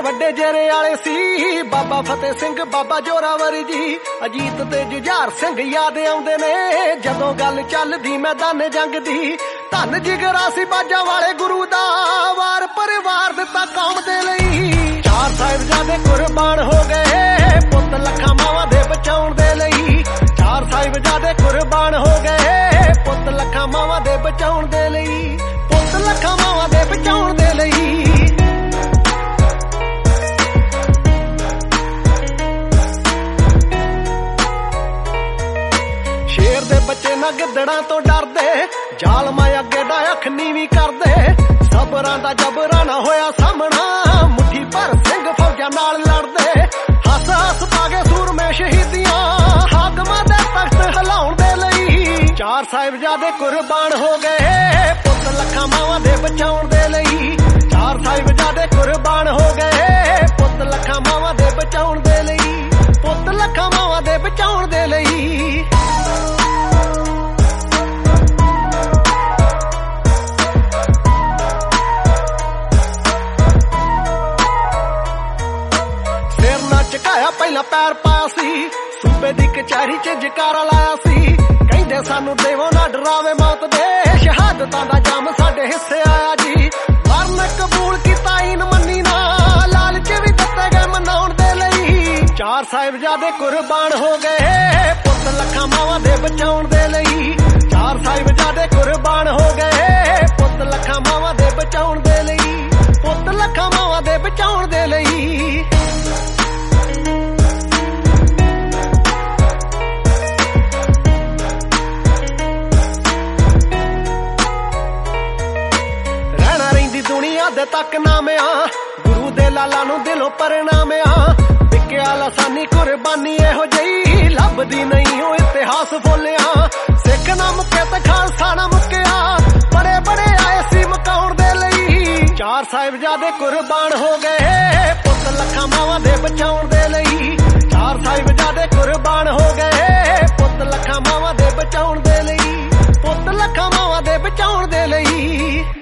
ਵੱਡੇ ਜੇਰੇ ਵਾਲੇ ਸੀ, ਬਾਬਾ ਫਤਿਹ ਸਿੰਘ ਬਾਬਾ ਜੋਰਾਵਰ ਜੀ। ਅਜੀਤ ਤੇ ਜੁਝਾਰ ਸਿੰਘ ਯਾਦ ਆਉਂਦੇ ਨੇ ਜਦੋਂ ਗੱਲ ਚੱਲਦੀ ਮੈਦਾਨ ਜੰਗ ਦੀ। ਧੰਨ ਜਿਗਰਾ ਸੀ ਬਾਜਾਂ ਵਾਲੇ ਗੁਰੂ ਦਾ, ਵਾਰ ਪਰਿਵਾਰ ਦਿੱਤਾ ਕੌਮ ਦੇ ਲਈ। ਚਾਰ ਸਾਹਿਬਜ਼ਾਦੇ ਕੁਰਬਾਨ ਹੋ ਗਏ ਪੁੱਤ ਲੱਖਾਂ ਮਾਵਾਂ ਦੇ ਬਚਾਉਣ ਦੇ ਲਈ। ਚਾਰ ਸਾਹਿਬਜ਼ਾਦੇ ਕੁਰਬਾਨ ਹੋ ਗਏ ਪੁੱਤ ਲੱਖਾਂ ਮਾਵਾਂ ਦੇ ਬਚਾਉਣ ਦੇ ਲਈ। ਪੁੱਤ ਲੱਖਾਂ ਮਾਵਾਂ ਦੇ ਬਚਾਉਣ ਦੇ ਲਈ। ਸ਼ੇਰ ਦੇ ਬੱਚੇ ਨਾ ਗਿੱਦੜਾਂ ਤੋਂ ਡਰਦੇ, ਜ਼ਾਲਮਾਂ ਅੱਗੇ ਦਾ ਅੱਖ ਨੀਵੀਂ ਕਰਦੇ। ਸਬਰਾਂ ਦਾ ਜਬਰਾਂ ਨਾ ਹੋਇਆ ਸਾਹਮਣਾ, ਮੁੱਠੀ ਭਰ ਸਿੰਘ ਫੌਜਾਂ ਨਾਲ ਲੜਦੇ। ਹੱਸ ਹੱਸ ਪਾ ਗਏ ਸੂਰਮੇ ਸ਼ਹੀਦੀਆਂ, ਹਾਕਮਾਂ ਦੇ ਤਖਤ ਹਿਲਾਉਣ ਦੇ ਲਈ। ਚਾਰ ਸਾਹਿਬਜ਼ਾਦੇ ਕੁਰਬਾਨ ਹੋ ਗਏ ਪੁੱਤ ਲੱਖਾਂ ਮਾਵਾਂ ਦੇ ਬਚਾਉਣ ਦੇ ਲਈ। ਚਾਰ ਸਾਹਿਬਜ਼ਾਦੇ ਕੁਰਬਾਨ ਹੋ ਗਏ ਪੁੱਤ ਲੱਖਾਂ ਮਾਵਾਂ ਦੇ ਬਚਾਉਣ ਦੇ ਲਈ। ਪੁੱਤ ਲੱਖਾਂ ਮਾਵਾਂ ਦੇ ਬਚਾਉਣ ਦੇ ਲਈ। ਝੁਕਾਇਆ ਪਹਿਲਾਂ ਪੈਰ ਪਾਇਆ ਸੀ, ਸੂਬੇ ਦੀ ਕਚਹਿਰੀ 'ਚ ਜਕਾਰਾ ਲਾਇਆ ਸੀ। ਕਹਿੰਦੇ ਸਾਨੂੰ ਦੇਵੋ ਨਾ ਡਰਾਵੇ ਮੌਤ ਦੇ, ਸ਼ਹਾਦਤਾਂ ਦਾ ਜੰਮ ਸਾਡੇ ਹਿੱਸੇ ਆਇਆ ਜੀ। ਮਰਨ ਕਬੂਲ ਕੀਤਾ ਈਨ ਮੰਨੀ ਨਾ, ਲਾਲਚ ਵੀ ਦਿੱਤੇ ਗਏ ਮਨਾਉਣ ਦੇ ਲਈ। ਚਾਰ ਸਾਹਿਬਜ਼ਾਦੇ ਕੁਰਬਾਨ ਹੋ ਗਏ ਪੁੱਤ ਲੱਖਾਂ ਮਾਵਾਂ ਦੇ ਬਚਾਉਣ ਦੇ ਲਈ। ਚਾਰ ਸਾਹਿਬਜ਼ਾਦੇ ਕੁਰਬਾਨ ਹੋ ਗਏ ਪੁੱਤ ਲੱਖਾਂ ਮਾਵਾਂ ਦੇ ਬਚਾਉਣ ਦੇ ਲਈ। ਪੁੱਤ ਲੱਖਾਂ ਮਾਵਾਂ ਦੇ ਬਚਾਉਣ ਦੇ ਲਈ। ਦੁਨੀਆ ਦੇ ਤੱਕ ਨਾਮਿਆ ਗੁਰੂ ਦੇ ਲਾਲਾ ਨੂੰ ਦਿਲੋਂ ਪਰਨਾਮਿਆ। ਵਿਕਿਆ ਲਾਸਾਨੀ ਕੁਰਬਾਨੀ ਇਹੋ ਜਿਹੀ ਲੱਭਦੀ ਨਹੀਂ ਉਹ ਇਤਿਹਾਸ ਫੋਲਿਆ। ਸਿੱਖ ਨਾ ਮੁੱਕੇ ਤੇ ਖਾਲਸਾ ਨਾ ਮੁੱਕਿਆ, ਬੜੇ ਬੜੇ ਆਏ ਸੀ ਮੁਕਾਉਣ ਦੇ ਲਈ। ਚਾਰ ਸਾਹਿਬਜ਼ਾਦੇ ਕੁਰਬਾਨ ਹੋ ਗਏ ਪੁੱਤ ਲੱਖਾਂ ਮਾਵਾਂ ਦੇ ਬਚਾਉਣ ਦੇ ਲਈ। ਚਾਰ ਸਾਹਿਬਜ਼ਾਦੇ ਕੁਰਬਾਨ ਹੋ ਗਏ ਪੁੱਤ ਲੱਖਾਂ ਮਾਵਾਂ ਦੇ ਬਚਾਉਣ ਦੇ ਲਈ। ਪੁੱਤ ਲੱਖਾਂ ਮਾਵਾਂ ਦੇ ਬਚਾਉਣ ਦੇ ਲਈ।